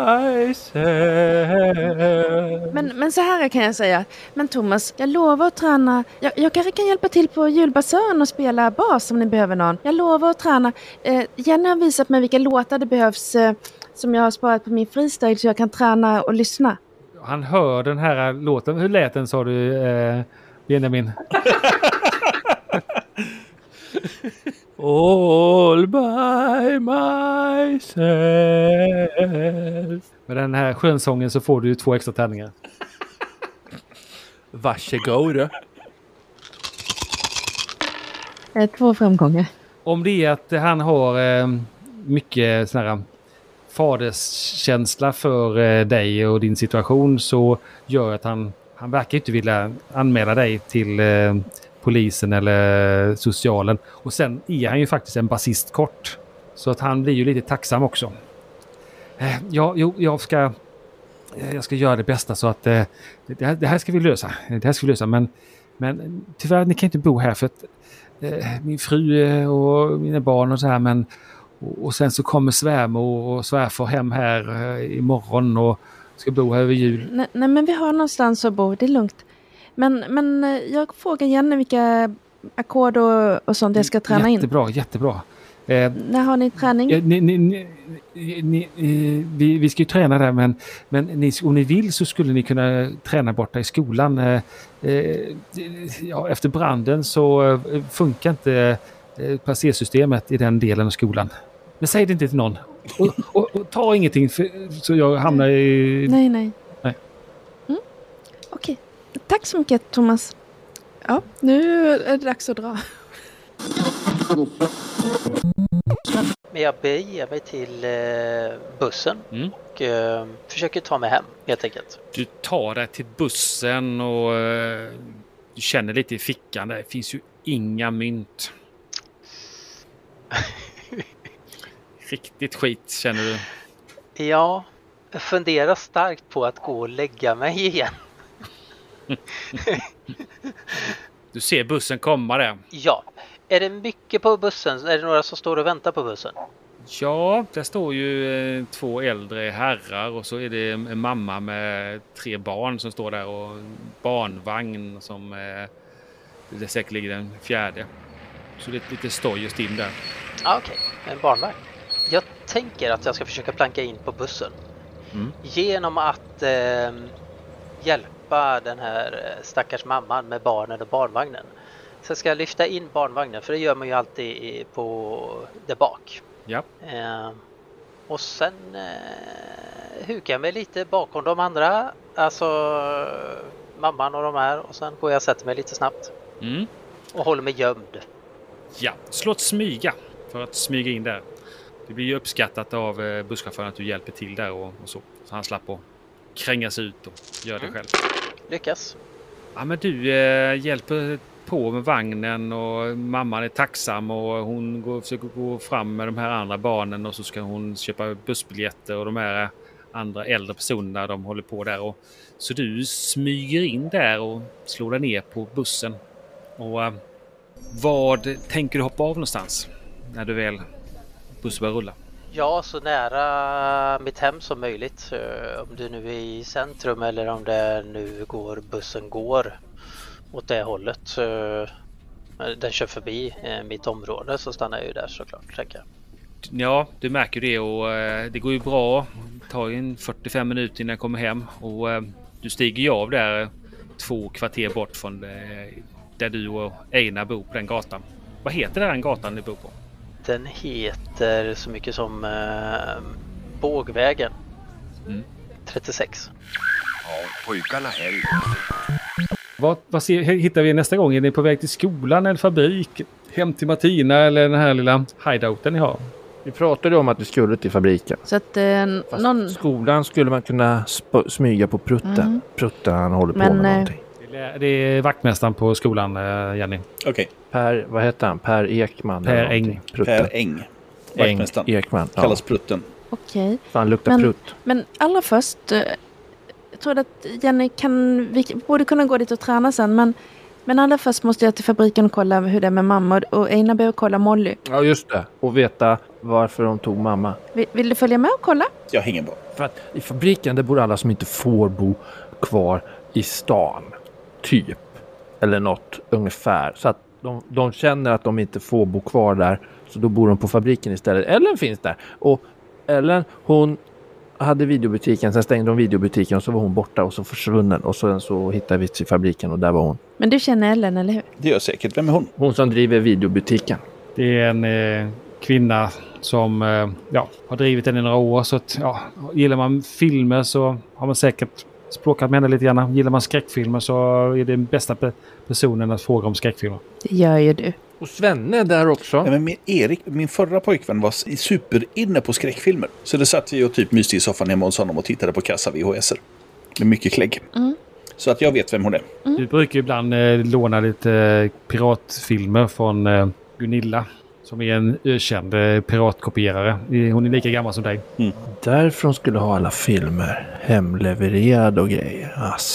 myself. Men så här kan jag säga. Men Thomas, jag lovar att träna. Jag kanske kan hjälpa till på julbasön och spela bas om ni behöver någon. Jag lovar att träna. Jenny har visat mig vilka låtar det behövs som jag har sparat på min freestyle så jag kan träna och lyssna. Han hör den här låten. Hur lät den, sa du, Benjamin? All by myself. Med den här skönsången så får du 2 extra tärningar. Varsågod. 2 framgångar. Om det är att han har mycket sån här faderskänsla för dig och din situation så gör att han verkar inte vilja anmäla dig till polisen eller socialen. Och sen är han ju faktiskt en basist kort. Så att han blir ju lite tacksam också. Jag ska göra det bästa så att det här ska vi lösa. Men tyvärr, ni kan inte bo här för att min fru och mina barn och så här, men och sen så kommer svärmor och svärfar hem här imorgon och ska bo här över jul. Nej, men vi har någonstans att bo, det är lugnt. Men jag frågar Jenny vilka ackord och sånt jag ska träna in. Jättebra. När har ni träning? Vi ska ju träna där, men om ni vill så skulle ni kunna träna borta i skolan. Efter branden så funkar inte placersystemet i den delen av skolan. Men säg det inte till någon. Och ta ingenting så jag hamnar i... Nej. Okej. Tack så mycket, Thomas. Ja, nu är det dags att dra. Men jag beger mig till bussen och försöker ta mig hem helt enkelt. Du tar dig till bussen och du känner lite i fickan. Det finns ju inga mynt. Riktigt skit, känner du? Ja, jag funderar starkt på att gå och lägga mig igen. Du ser bussen komma där. Ja, är det mycket på bussen? Är det några som står och väntar på bussen? Ja, där står ju 2 äldre herrar och så är det en mamma med 3 barn som står där och barnvagn som det säkert ligger den 4:e. Så det är lite stoj och stim där. Okej, en barnvagn. Jag tänker att jag ska försöka planka in på bussen. Genom att hjälpa den här stackars mamman med barnen och barnvagnen. Så ska jag lyfta in barnvagnen, för det gör man ju alltid på där bak. Ja. Och sen hukar jag mig lite bakom de andra, alltså mamman och de här, och sen går jag och sätter mig lite snabbt. Och håller mig gömd. Ja, slå ett smyga för att smyga in där. Det blir ju uppskattat av busschauffören att du hjälper till där och så. Så han slapp att krängas ut och göra det själv. Lyckas. Ja, men du hjälper på med vagnen och mamman är tacksam och hon försöker gå fram med de här andra barnen och så ska hon köpa bussbiljetter och de här andra äldre personerna, de håller på där. Och, så du smyger in där och slår dig ner på bussen. Och vad tänker du hoppa av någonstans när du väl bussen börjar rulla? Ja, så nära mitt hem som möjligt. Om det nu är i centrum eller om det nu bussen går åt det hållet. Den kör förbi mitt område, så stannar jag ju där såklart, tänker jag. Ja, du märker det och det går ju bra. Det tar ju 45 minuter innan jag kommer hem och du stiger ju av där 2 kvarter bort från där du och Einar bor på den gatan. Vad heter den gatan du bor på? Den heter så mycket som Bågvägen 36. Ja, pojkarna hem. Vad hittar vi nästa gång? Är ni på väg till skolan eller fabrik? Hem till Martina eller den här lilla hideouten ni har? Vi pratade om att vi skulle till fabriken. Så att Skolan skulle man kunna smyga på Prutten. Prutten, han håller på med någonting. Det är vaktmästaren på skolan, Jenny. Okej. Vad heter han? Per Ekman. Per Eng. Per Eng. Vaktmästaren. Ekman. Kallas Prutten. Okej. Han luktar prutt. Men allra först, jag tror att Jenny vi borde kunna gå dit och träna sen, men Men allra först måste jag till fabriken och kolla hur det är med mamma. Och Einar behöver kolla Molly. Ja, just det. Och veta varför de tog mamma. Vill du följa med och kolla? Jag hänger på. För att i fabriken det bor alla som inte får bo kvar i stan. Typ. Eller något ungefär. Så att de känner att de inte får bo kvar där. Så då bor de på fabriken istället. Ellen finns där. Och Ellen, hon hade videobutiken. Sen stängde de videobutiken och så var hon borta och så försvunnen. Och sen så hittade vi till fabriken och där var hon. Men du känner Ellen, eller hur? Det gör säkert. Vem är hon? Hon som driver videobutiken. Det är en kvinna som har drivit den i några år. Så att, gillar man filmer så har man säkert språkat med henne lite grann. Gillar man skräckfilmer så är det den bästa personen att fråga om skräckfilmer. Det gör ju du. Och Svenne är där också. Ja, men min förra pojkvän var superinne på skräckfilmer. Så det satt vi och typ myste i soffan hemma hos honom och tittade på kassa VHS-er. Med mycket klägg. Mm. Så att jag vet vem hon är. Mm. Du brukar ibland låna lite piratfilmer från Gunilla. Som är en ökänd piratkopierare. Hon är lika gammal som dig. Mm. Därifrån skulle ha alla filmer hemlevererade och grejer.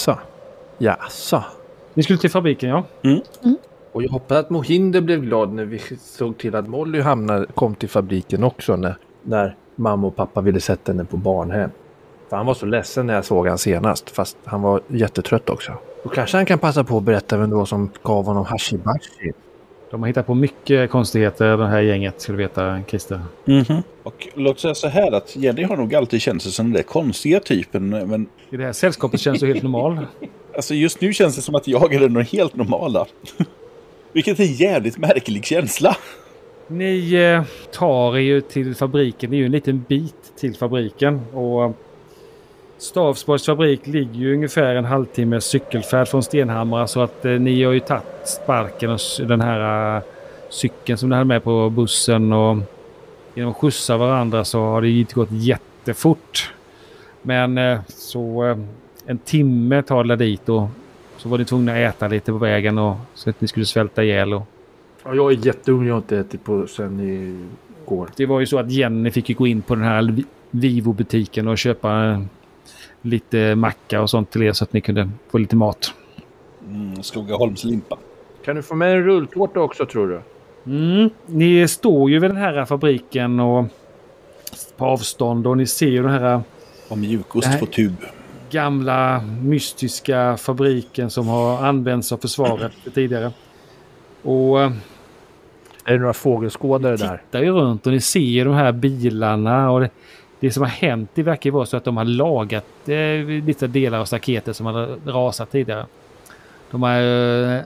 Jaså. Ni skulle till fabriken, ja. Mm. Mm. Och jag hoppas att Mohinder blev glad när vi såg till att Molly kom till fabriken också. När mamma och pappa ville sätta henne på barnhem. För han var så ledsen när jag såg han senast. Fast han var jättetrött också. Och kanske han kan passa på att berätta vem då som gav honom hashibashi. De har hittat på mycket konstigheter, det här gänget, skulle du veta, Christer. Mm-hmm. Och låt säga så här att Jenny har nog alltid känt sig som den där konstiga typen. Men i det här sällskapet känns du helt normal. Alltså just nu känns det som att jag är den helt normala. Vilket är en jävligt märklig känsla. Ni tar er ju till fabriken. Det är ju en liten bit till fabriken. Och Stavsborgs fabrik ligger ju ungefär en halvtimme cykelfärd från Stenhammar. Så att ni har ju tagit sparken och den här cykeln som ni hade med på bussen. Och genom att skjutsa varandra så har det ju inte gått jättefort. Men så en timme tar det dit och så var ni tvungna att äta lite på vägen och så att ni skulle svälta ihjäl. Och ja, jag är jätteung, jag har inte ätit på sen igår. Det var ju så att Jenny fick ju gå in på den här Vivo-butiken och köpa lite macka och sånt till er så att ni kunde få lite mat. Skogaholms limpa. Kan du få med en rulltårta också, tror du? Ni står ju vid den här fabriken och på avstånd och ni ser ju den här och mjukost på tub. Gamla mystiska fabriken som har använts av försvaret tidigare. Och är det några fågelskådare där? Tittar ju runt och ni ser ju de här bilarna och det som har hänt, det verkar vara så att de har lagat lite delar av staketet som har rasat tidigare. De har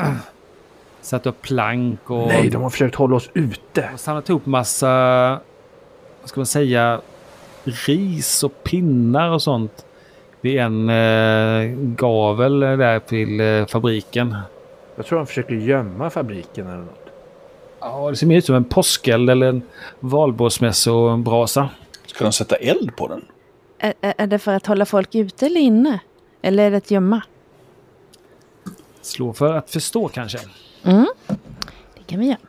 satt upp plank och... Nej, de har försökt hålla oss ute. Och samlat ihop massa, vad ska man säga, ris och pinnar och sånt vid en gavel där till fabriken. Jag tror de försöker gömma fabriken eller något. Ja, det ser mer ut som en påskeld eller en valborgsmässobrasa. Ska de sätta eld på den? Är det för att hålla folk ute eller inne? Eller är det att gömma? Slå för att förstå kanske. Det kan vi göra.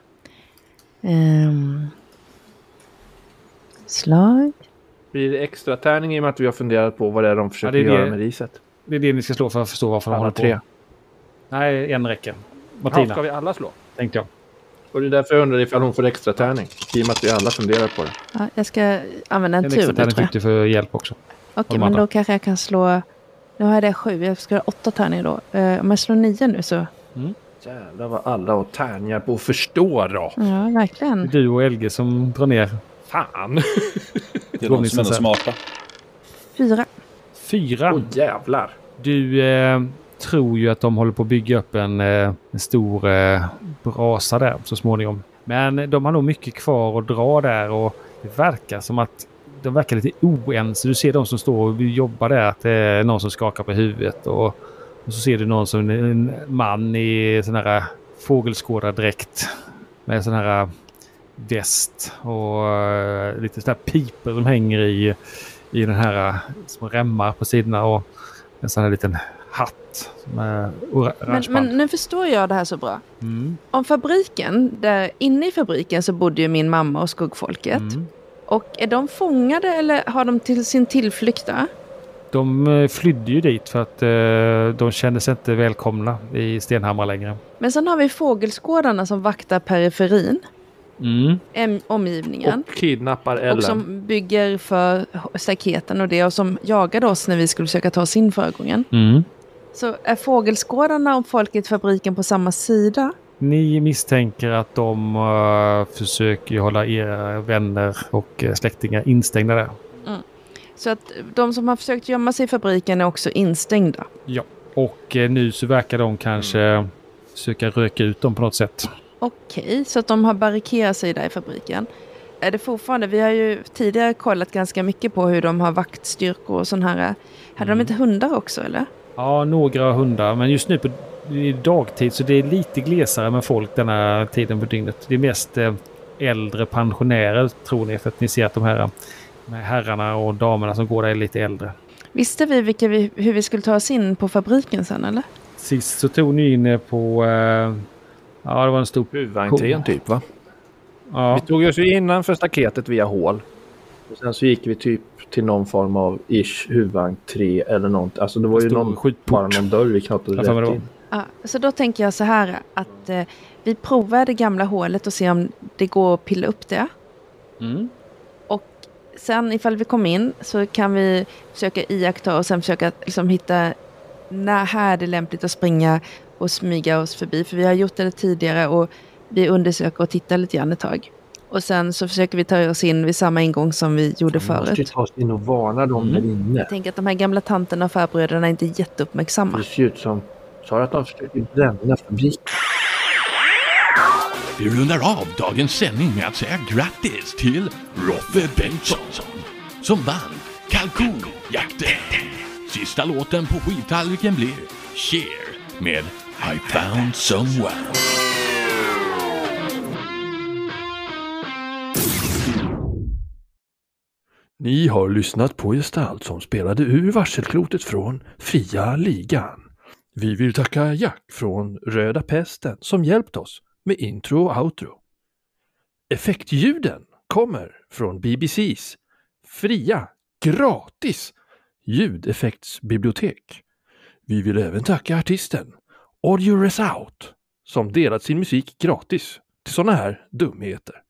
Slag. Blir det extra tärning i och med att vi har funderat på vad det är de försöker göra med riset? Det är det ni ska slå för att förstå varför de håller på. 3. Nej, en räcker. Martina. Ja, ska vi alla slå? Tänkte jag. Och det är därför jag undrar ifall hon får extra tärning. I och med att vi alla funderar på det. Ja, jag ska använda en tur. Extra tärning fick du för hjälp också. Okej, men då kanske jag kan slå... Nu har jag det 7. Jag ska ha 8 tärningar då. Om jag slår 9 nu så... Jävlar vad alla och tärningar på att förstå då. Ja, verkligen. Du och Elge som drar ner. Fan! Det är de som är smarta. 4. Åh jävlar. Du tror ju att de håller på att bygga upp en stor brasa där så småningom. Men de har nog mycket kvar att dra där och det verkar som att de verkar lite oense. Du ser de som står och jobbar där att det är någon som skakar på huvudet och så ser du någon som en man i sån här fågelskådardräkt med sån här väst och lite sån här piper som hänger i den här små remmar på sidorna och en sån här liten hatt med men nu förstår jag det här så bra. Om fabriken, där inne i fabriken så bodde ju min mamma och skuggfolket. Och är de fångade eller har de till sin tillflykt där? De flydde ju dit för att de kände sig inte välkomna i Stenhammar längre. Men sen har vi fågelskådarna som vaktar periferin. Omgivningen. Och kidnappar Ellen. Och som bygger för staketen och det. Och som jagade oss när vi skulle försöka ta oss in förra gången. Så är fågelskådarna och folket i fabriken på samma sida? Ni misstänker att de försöker hålla era vänner och släktingar instängda där. Så att de som har försökt gömma sig i fabriken är också instängda? Ja, och nu så verkar de kanske försöka röka ut dem på något sätt. Okej, så att de har barrikerat sig där i fabriken. Är det fortfarande, vi har ju tidigare kollat ganska mycket på hur de har vaktstyrkor och sån här. Hade de inte hundar också eller? Ja, några hundar, men just nu i dagtid så det är lite glesare med folk denna tiden på dygnet. Det är mest äldre pensionärer tror ni, för att ni ser att de här herrarna och damerna som går där är lite äldre. Visste vi hur vi skulle ta oss in på fabriken sen eller? Sist så tog ni in på det var en stor huvudentrén typ va? Ja. Vi tog oss ju innanför staketet via hål. Och sen så gick vi typ till någon form av huvudentré eller något. Alltså det var ju bara någon dörr vi knoppade rätt in. Ja, så då tänker jag så här att vi provar det gamla hålet och ser om det går att pilla upp det. Och sen ifall vi kommer in så kan vi försöka iaktta och sen försöka liksom hitta när här det är lämpligt att springa och smyga oss förbi. För vi har gjort det tidigare och vi undersöker och tittar lite grann ett tag. Och sen så försöker vi ta oss in vid samma ingång som vi gjorde förut. Vi måste ta oss in och varna dem där inne. Jag tänker att de här gamla tanterna och farbröderna är inte jätteuppmärksamma. Det ser ut som sa att de försöker bränna fabriken. Vi rundar av dagens sändning med att säga grattis till Roffe Bengtsson som vann kalkonjakten. Sista låten på skivtallriken blir Cher med I found someone. Ni har lyssnat på gestalt som spelade ur varselklotet från Fria Ligan. Vi vill tacka Jack från Röda Pesten som hjälpt oss med intro och outro. Effektljuden kommer från BBCs fria, gratis ljudeffektsbibliotek. Vi vill även tacka artisten Audio Resout som delat sin musik gratis till såna här dumheter.